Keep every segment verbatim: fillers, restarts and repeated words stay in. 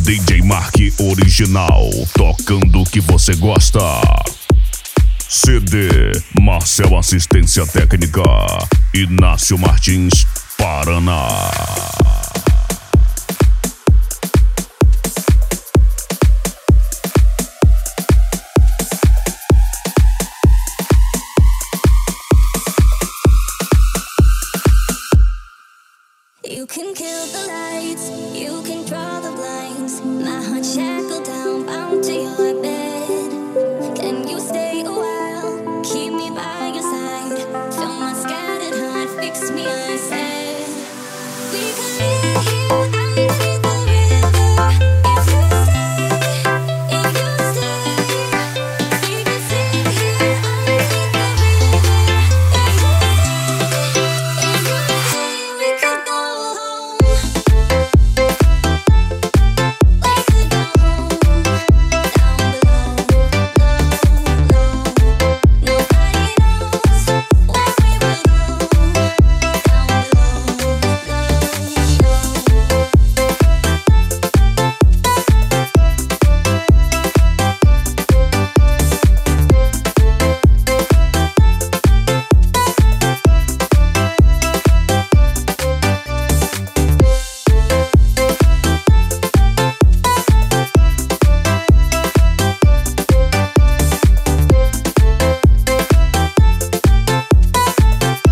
D J Mark original, tocando o que você gosta. C D Marcel Assistência Técnica, Inácio Martins, Paraná. You can kill the lights, you can draw the blinds. My heart shackled down, bound to your bed. Can you stay a while, keep me by your side? Fill my scattered heart, fix me, I said. We can live here underneath the river. If you stay, if you stay, we can sit here underneath the river. If you stay, if you stay, we could go.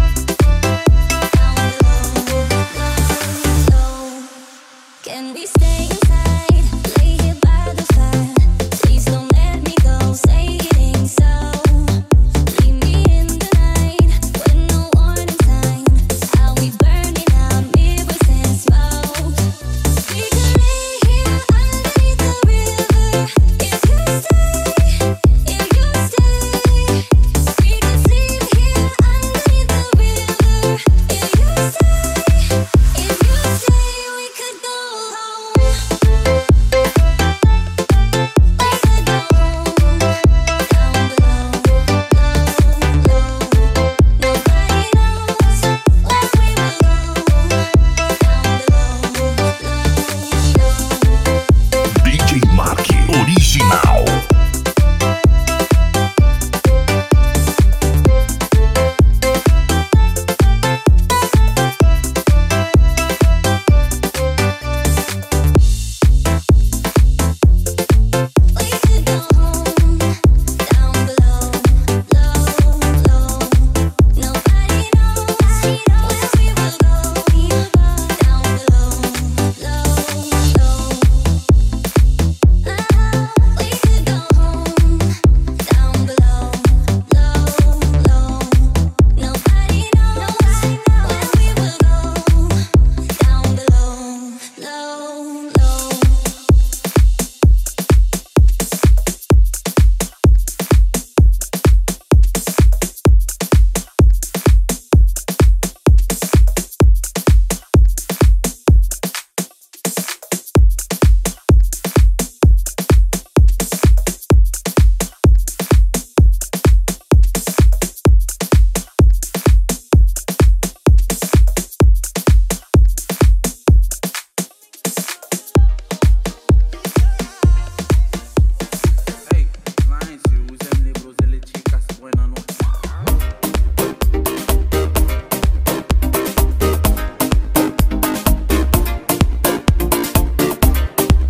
Can we stay?